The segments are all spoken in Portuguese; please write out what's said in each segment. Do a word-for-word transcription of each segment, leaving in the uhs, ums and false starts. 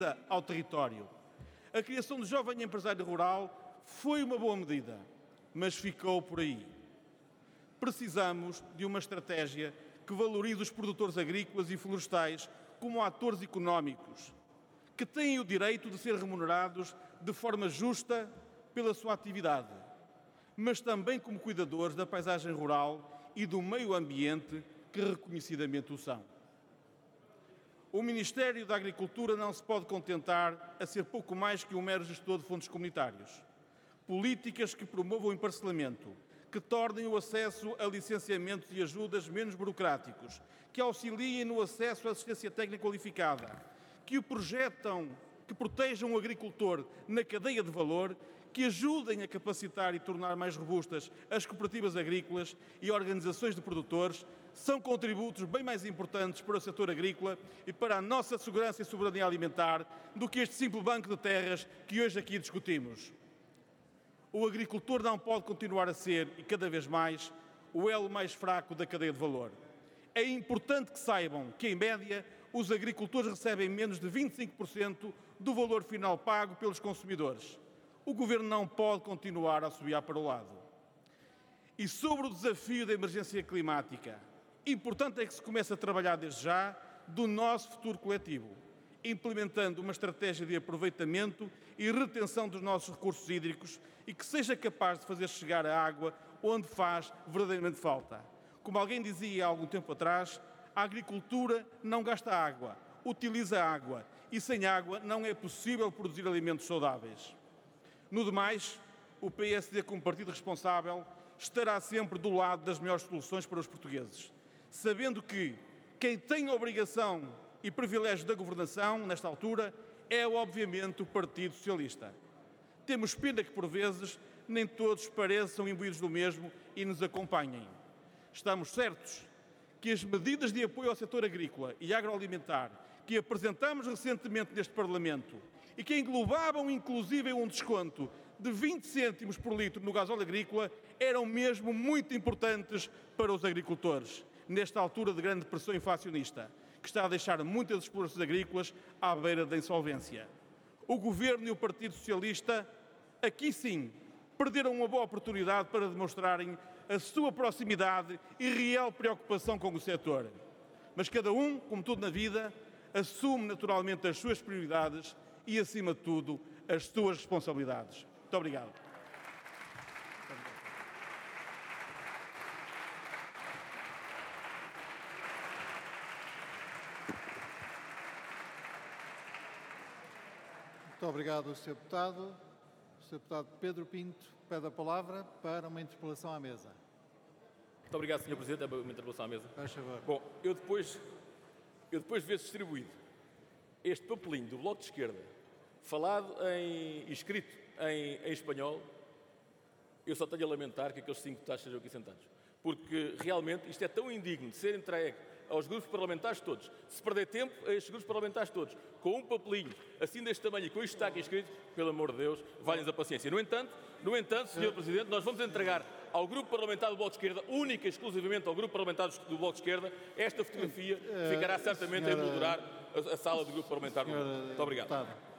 ao território. A criação do Jovem Empresário Rural foi uma boa medida, mas ficou por aí. Precisamos de uma estratégia que valorize os produtores agrícolas e florestais como atores económicos, que têm o direito de ser remunerados de forma justa pela sua atividade, mas também como cuidadores da paisagem rural e do meio ambiente que reconhecidamente o são. O Ministério da Agricultura não se pode contentar a ser pouco mais que um mero gestor de fundos comunitários. Políticas que promovam o emparcelamento, que tornem o acesso a licenciamentos e ajudas menos burocráticos, que auxiliem no acesso à assistência técnica qualificada, que o projetam, que protejam o agricultor na cadeia de valor, que ajudem a capacitar e tornar mais robustas as cooperativas agrícolas e organizações de produtores, são contributos bem mais importantes para o setor agrícola e para a nossa segurança e soberania alimentar do que este simples banco de terras que hoje aqui discutimos. O agricultor não pode continuar a ser, e cada vez mais, o elo mais fraco da cadeia de valor. É importante que saibam que, em média, os agricultores recebem menos de vinte e cinco por cento do valor final pago pelos consumidores. O Governo não pode continuar a assobiar para o lado. E sobre o desafio da emergência climática, importante é que se comece a trabalhar desde já do nosso futuro coletivo, implementando uma estratégia de aproveitamento e retenção dos nossos recursos hídricos e que seja capaz de fazer chegar a água onde faz verdadeiramente falta. Como alguém dizia há algum tempo atrás, a agricultura não gasta água, utiliza água e sem água não é possível produzir alimentos saudáveis. No demais, o P S D, como partido responsável, estará sempre do lado das melhores soluções para os portugueses, sabendo que quem tem a obrigação e privilégio da governação, nesta altura, é obviamente o Partido Socialista. Temos pena que, por vezes, nem todos pareçam imbuídos do mesmo e nos acompanhem. Estamos certos que as medidas de apoio ao setor agrícola e agroalimentar que apresentamos recentemente neste Parlamento e que englobavam inclusive um desconto de vinte cêntimos por litro no gasóleo agrícola eram mesmo muito importantes para os agricultores, nesta altura de grande pressão inflacionista, que está a deixar muitas explorações agrícolas à beira da insolvência. O Governo e o Partido Socialista, aqui sim, perderam uma boa oportunidade para demonstrarem a sua proximidade e real preocupação com o setor. Mas cada um, como tudo na vida, assume naturalmente as suas prioridades e, acima de tudo, as suas responsabilidades. Muito obrigado. Muito obrigado, senhor Deputado. O senhor Deputado Pedro Pinto pede a palavra para uma interpelação à mesa. Muito obrigado, senhor Presidente. É uma interpelação à mesa. Faz favor. Bom, eu depois, eu depois de ver distribuído este papelinho do Bloco de Esquerda, falado em, e escrito em, em espanhol, eu só tenho a lamentar que aqueles cinco deputados estejam aqui sentados. Porque realmente isto é tão indigno de ser entregue aos grupos parlamentares todos, se perder tempo a estes grupos parlamentares todos, com um papelinho assim deste tamanho e com isto está aqui escrito, pelo amor de Deus, valha-nos a paciência. No entanto, no entanto, senhor Presidente, nós vamos entregar ao Grupo Parlamentar do Bloco de Esquerda, única e exclusivamente ao Grupo Parlamentar do Bloco de Esquerda, esta fotografia que ficará certamente a emoldurar a, a sala do Grupo Parlamentar do Bloco. Muito obrigado. Deputado.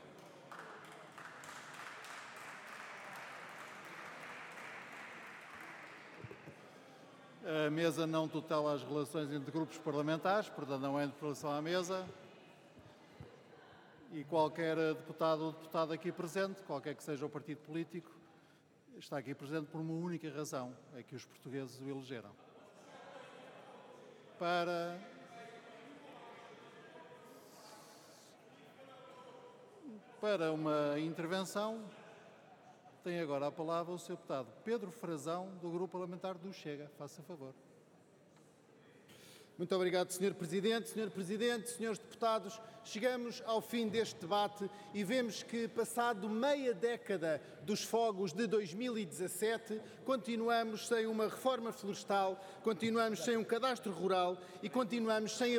A mesa não tutela as relações entre grupos parlamentares, portanto não é interpelação à mesa. E qualquer deputado ou deputada aqui presente, qualquer que seja o partido político, está aqui presente por uma única razão, é que os portugueses o elegeram. Para... Para uma intervenção, tem agora a palavra o senhor Deputado Pedro Frazão, do Grupo Parlamentar do Chega. Faça favor. Muito obrigado, senhor Presidente. senhor Presidente, senhores deputados, chegamos ao fim deste debate e vemos que, passado meia década dos fogos de dois mil e dezassete, continuamos sem uma reforma florestal, continuamos sem um cadastro rural e continuamos sem a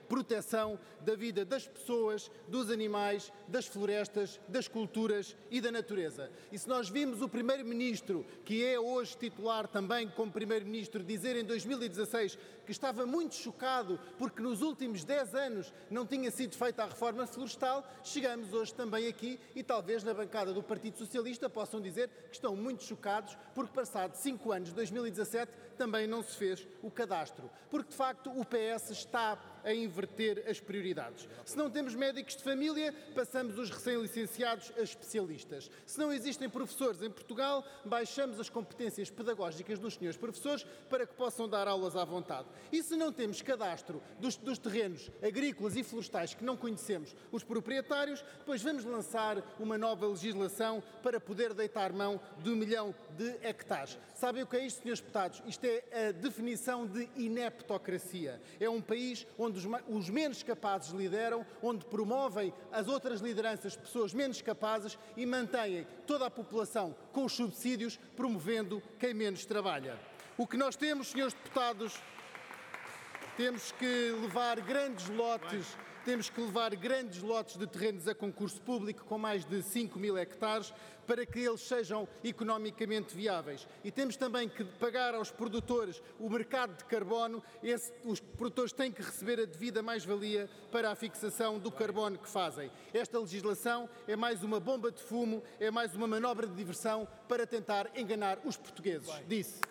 proteção da vida das pessoas, dos animais, das florestas, das culturas e da natureza. E se nós vimos o Primeiro-Ministro, que é hoje titular também como Primeiro-Ministro, dizer em dois mil e dezasseis que estava muito chocado porque nos últimos dez anos não tinha sido feita a reforma florestal, chegamos hoje também aqui e talvez na bancada do Partido Socialista possam dizer que estão muito chocados porque passado cinco anos, dois mil e dezassete, também não se fez o cadastro. Porque de facto o P S está a inverter as prioridades. Se não temos médicos de família, passamos os recém-licenciados a especialistas. Se não existem professores em Portugal, baixamos as competências pedagógicas dos senhores professores para que possam dar aulas à vontade. E se não temos cadastro dos, dos terrenos agrícolas e florestais que não conhecemos os proprietários, pois vamos lançar uma nova legislação para poder deitar mão de um milhão de hectares. Sabem o que é isto, senhores deputados? Isto é a definição de ineptocracia. É um país onde os, os menos capazes lideram, onde promovem as outras lideranças pessoas menos capazes e mantêm toda a população com os subsídios, promovendo quem menos trabalha. O que nós temos, senhores deputados, temos que levar grandes lotes, temos que levar grandes lotes de terrenos a concurso público com mais de cinco mil hectares para que eles sejam economicamente viáveis. E temos também que pagar aos produtores o mercado de carbono. Esse, os produtores têm que receber a devida mais-valia para a fixação do carbono que fazem. Esta legislação é mais uma bomba de fumo, é mais uma manobra de diversão para tentar enganar os portugueses. Disse.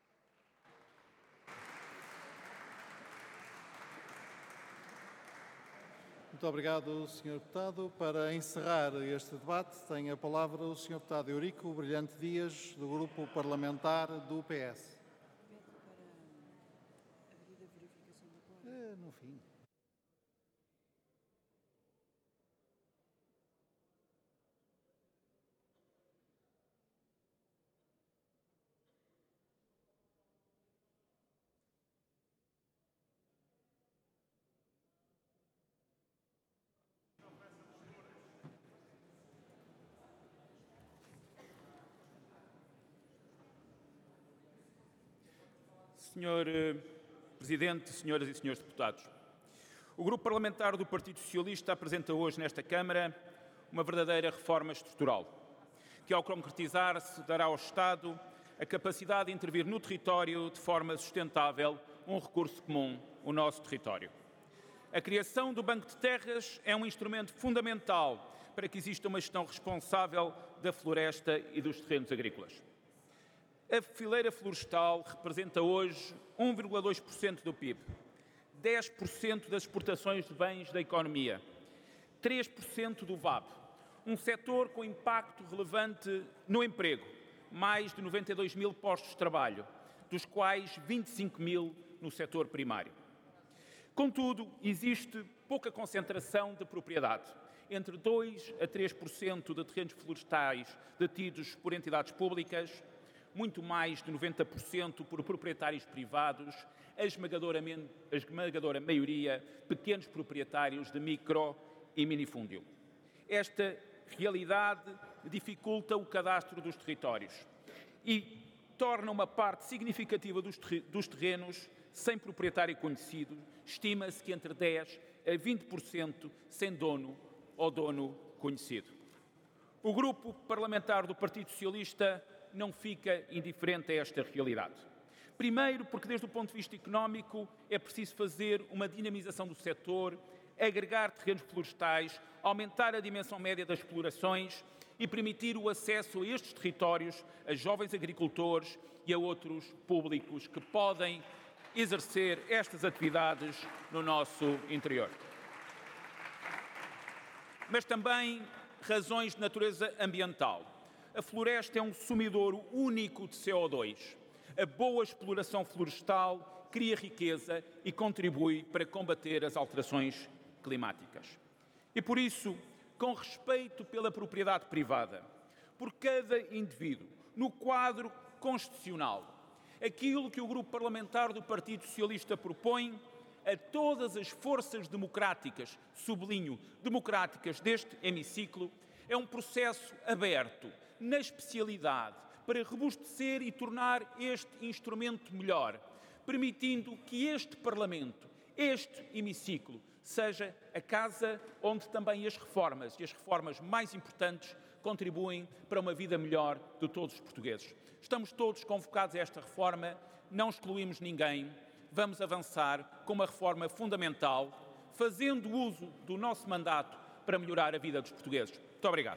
Muito obrigado, senhor Deputado. Para encerrar este debate, tem a palavra o senhor Deputado Eurico Brilhante Dias, do Grupo Parlamentar do P S. É, no fim. senhor Presidente, senhoras e senhores deputados, o Grupo Parlamentar do Partido Socialista apresenta hoje nesta Câmara uma verdadeira reforma estrutural, que ao concretizar-se dará ao Estado a capacidade de intervir no território de forma sustentável, um recurso comum, o nosso território. A criação do Banco de Terras é um instrumento fundamental para que exista uma gestão responsável da floresta e dos terrenos agrícolas. A fileira florestal representa hoje um vírgula dois por cento do P I B, dez por cento das exportações de bens da economia, três por cento do V A B, um setor com impacto relevante no emprego, mais de noventa e dois mil postos de trabalho, dos quais vinte e cinco mil no setor primário. Contudo, existe pouca concentração de propriedade, entre dois a três por cento de terrenos florestais detidos por entidades públicas, muito mais de noventa por cento por proprietários privados, a esmagadora, a esmagadora maioria pequenos proprietários de micro e minifúndio. Esta realidade dificulta o cadastro dos territórios e torna uma parte significativa dos terrenos sem proprietário conhecido, estima-se que entre dez a vinte por cento sem dono ou dono conhecido. O Grupo Parlamentar do Partido Socialista não fica indiferente a esta realidade. Primeiro, porque desde o ponto de vista económico é preciso fazer uma dinamização do setor, agregar terrenos florestais, aumentar a dimensão média das explorações e permitir o acesso a estes territórios a jovens agricultores e a outros públicos que podem exercer estas atividades no nosso interior. Mas também razões de natureza ambiental. A floresta é um sumidor único de C O dois. A boa exploração florestal cria riqueza e contribui para combater as alterações climáticas. E por isso, com respeito pela propriedade privada, por cada indivíduo, no quadro constitucional, aquilo que o Grupo Parlamentar do Partido Socialista propõe a todas as forças democráticas, sublinho, democráticas deste hemiciclo, é um processo aberto, na especialidade, para robustecer e tornar este instrumento melhor, permitindo que este Parlamento, este hemiciclo, seja a casa onde também as reformas, e as reformas mais importantes, contribuem para uma vida melhor de todos os portugueses. Estamos todos convocados a esta reforma, não excluímos ninguém, vamos avançar com uma reforma fundamental, fazendo uso do nosso mandato para melhorar a vida dos portugueses. Muito obrigado.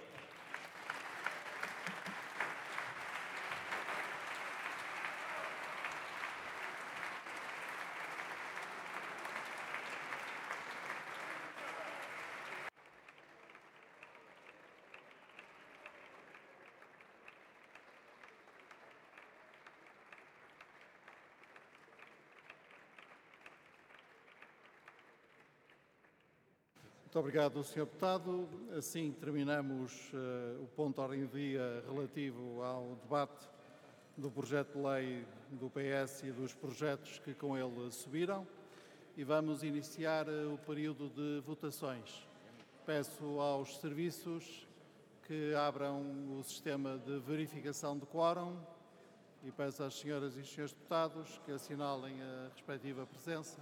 Muito obrigado, senhor Deputado. Assim terminamos uh, o ponto de ordem do dia relativo ao debate do projeto de lei do P S e dos projetos que com ele subiram e vamos iniciar uh, o período de votações. Peço aos serviços que abram o sistema de verificação de quórum e peço às senhoras e senhores deputados que assinalem a respectiva presença.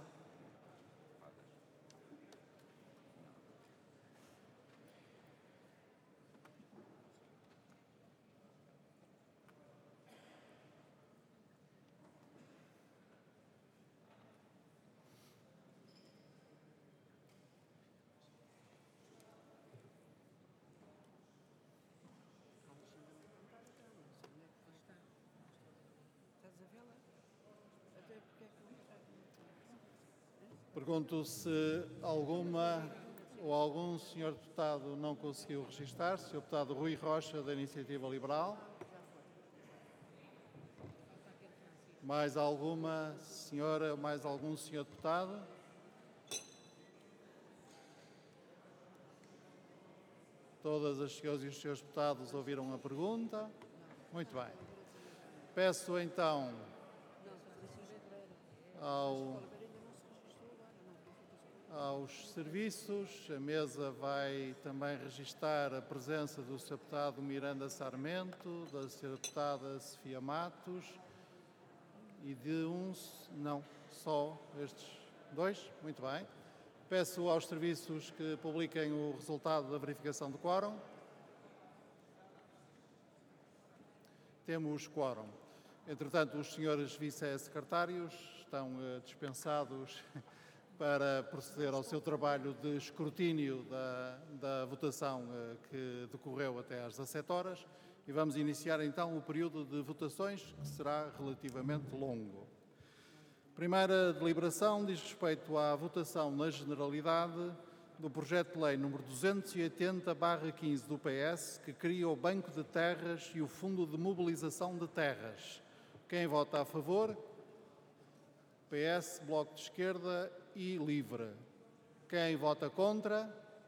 Pergunto se alguma ou algum senhor deputado não conseguiu registrar-se. senhor Deputado Rui Rocha, da Iniciativa Liberal. Mais alguma senhora, mais algum senhor deputado? Todas as senhoras e os senhores deputados ouviram a pergunta? Muito bem. Peço então ao... aos serviços, a mesa vai também registar a presença do senhor Deputado Miranda Sarmento, da senhora Deputada Sofia Matos e de uns, não, só estes dois, muito bem. Peço aos serviços que publiquem o resultado da verificação do quórum. Temos quórum. Entretanto, os senhores vice-secretários estão uh, dispensados para proceder ao seu trabalho de escrutínio da, da votação eh, que decorreu até às dezassete horas e vamos iniciar então o período de votações, que será relativamente longo. Primeira deliberação diz respeito à votação na generalidade do projeto de lei número duzentos e oitenta barra quinze do P S, que cria o Banco de Terras e o Fundo de Mobilização de Terras. Quem vota a favor? P S, Bloco de Esquerda e Livre. Quem vota contra?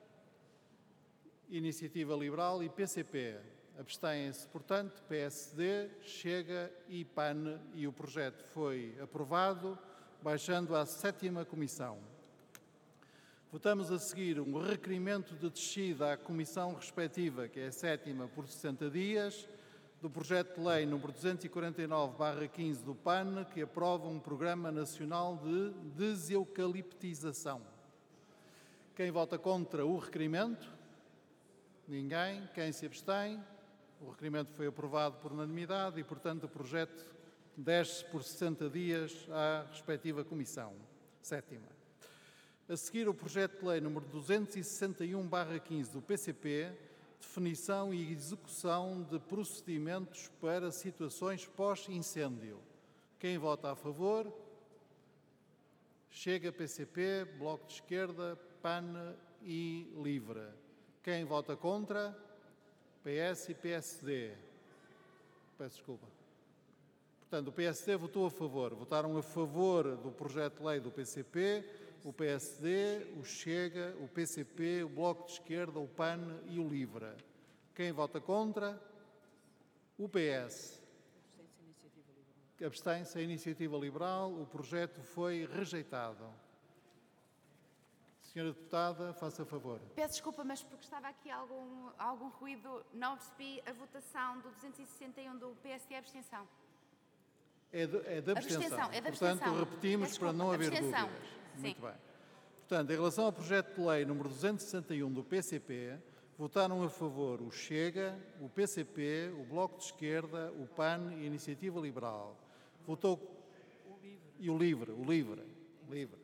Iniciativa Liberal e P C P. Abstêm-se, portanto, P S D, Chega e P A N e o projeto foi aprovado, baixando à sétima comissão. Votamos a seguir um requerimento de descida à comissão respectiva, que é a sétima por sessenta dias, do projeto de lei número duzentos e quarenta e nove barra quinze do P A N, que aprova um Programa Nacional de Deseucaliptização. Quem vota contra o requerimento? Ninguém. Quem se abstém? O requerimento foi aprovado por unanimidade e, portanto, o projeto desce por sessenta dias à respectiva comissão sétima. A seguir, o projeto de lei número duzentos e sessenta e um barra quinze do P C P, definição e execução de procedimentos para situações pós-incêndio. Quem vota a favor? Chega, P C P, Bloco de Esquerda, P A N e Livre. Quem vota contra? P S e P S D. Peço desculpa. Portanto, o P S D votou a favor. Votaram a favor do projeto de lei do P C P, o P S D, o Chega, o P C P, o Bloco de Esquerda, o P A N e o Livre. Quem vota contra? O P S. Abstém-se a Iniciativa Liberal. O projeto foi rejeitado. Senhora Deputada, faça favor. Peço desculpa, mas porque estava aqui algum, algum ruído, não percebi a votação do duzentos e sessenta e um do P S D, abstenção. É de, é de abstenção. abstenção. É de abstenção. Portanto, repetimos para não haver abstenção. dúvidas. Sim. Muito bem. Portanto, em relação ao projeto de lei número duzentos e sessenta e um do P C P, votaram a favor o Chega, o P C P, o Bloco de Esquerda, o P A N e a Iniciativa Liberal. Votou e o LIVRE, o LIVRE, LIVRE.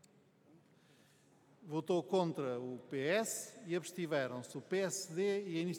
Votou contra o P S e abstiveram-se o P S D e a Iniciativa